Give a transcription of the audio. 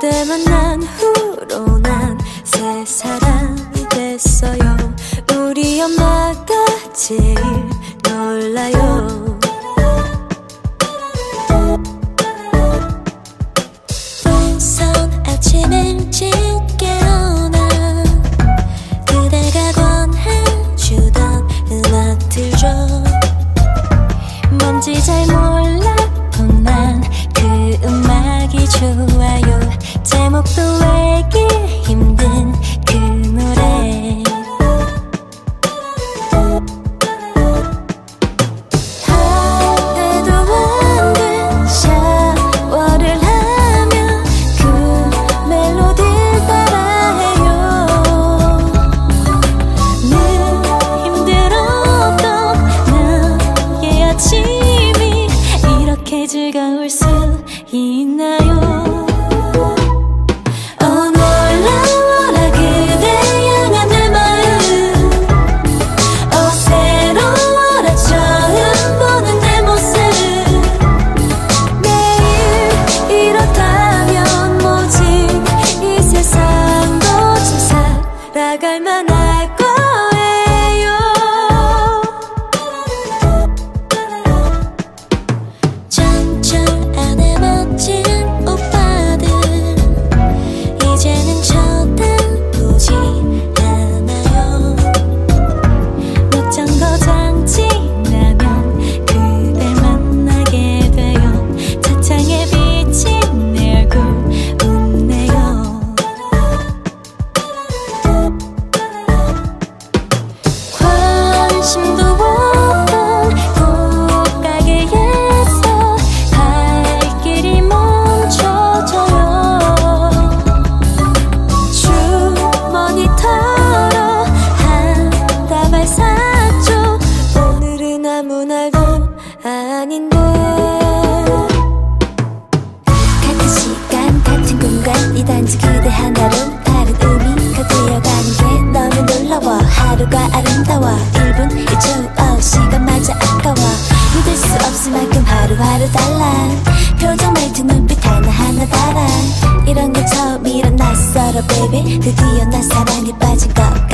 그대 만난 후로 난 새 사람이 됐어요. 우리 엄마가 제일 놀라요. 풍선 아침 일찍 깨어나 그대가 권해주던 음악 틀죠. 뭔지 잘 몰랐건만 그 음악이 좋아요. 제목도 알기 힘든 그 노래. 할 때도 안 돼 샤워를 하며 그 멜로디를 따라해요. 늘 힘들었던 나의 아침이 이렇게 즐거울 수 있나요? 나갈 만할 거예요. 전철 안에 멋진 오빠들 이제는 쳐다보지 않아요. 몇 정거장 지나면 그댈 만나게 돼요. 차창에 비친 내 얼굴 웃네요. 관심도 없던 꽃가게에서 발길이 멈춰져요. 주머니 털어 한 다발 샀죠. 오늘은 아무 날도 아닌데. 같은 시간 같은 공간 이 단지 그대 하나로 다른 의미가 되어가는 게 너무 놀라워. 하루가 아름다워 1분 1초 시간 맞아 아까워. 믿을 수 없을 만큼 하루하루 달라. 표정 말투 눈빛 하나하나 달아. 이런 게 처음이란 낯설어 baby. 드디어 나 사랑에 빠진 것